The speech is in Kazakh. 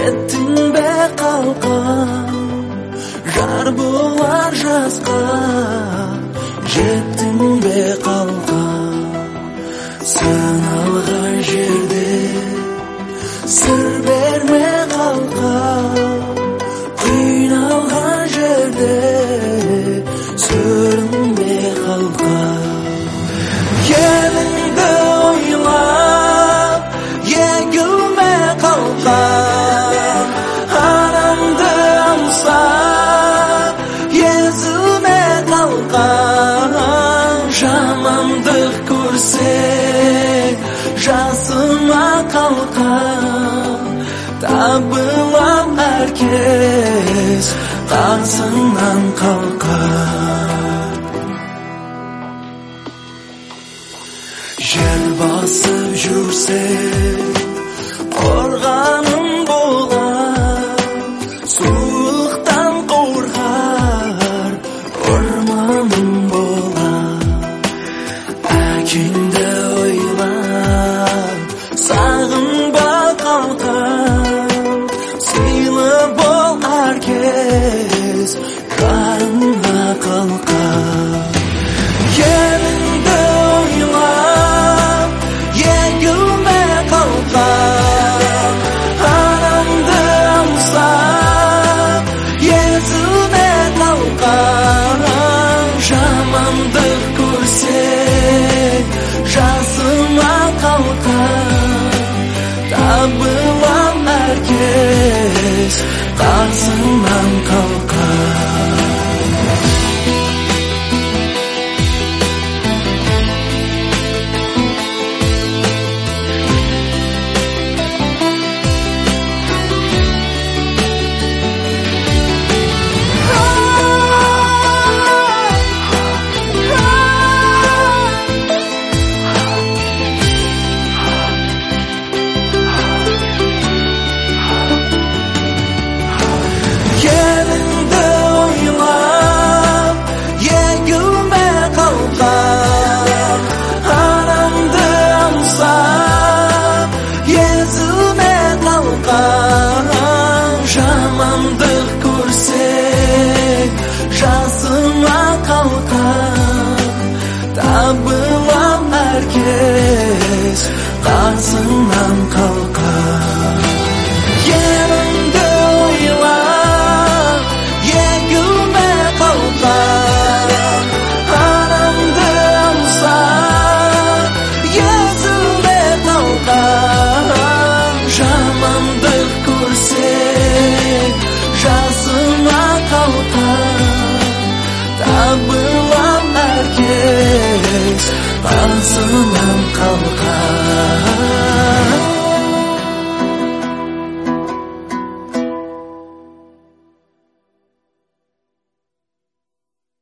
Кеттің бе қалқам, жар болар жасқа. Жеттің бе қалқам, сыналған жерде сыр берме қалқам. Қиналған жерде сүрінбе қалқам. Еліңді ойлап егілме қалқам. Анамды аңсап езілме қалқам. Жамандық көрсең жасыма қалқам. Табылам әркез қасыңнан қалқам. Жер басып жүрсең қорғаным болар. Суықтан қорғар орманым болар. Әкеңді ойлап сағынба қалқам. Сыйлы бол әркез жаныңа қалқам. Еліңді ойлап егілме қалқам. Анамды аңсап езілме қалқам. Жамандық көрсең жасыма қалқам. Табылам әркез қасыңнан қалқам. Еліңді ойлап егілме қалқам. Анамды аңсап езілме қалқам. Жамандық көрсең жасыма қалқам. Табылам әркез қасыңнан қалқам. Еліңді ойлап егілме қалқам. Анамды аңсап езілме қалқам. Жамандық көрсең жасыма қалқам. Табылам әркез қасыңнан қалқам.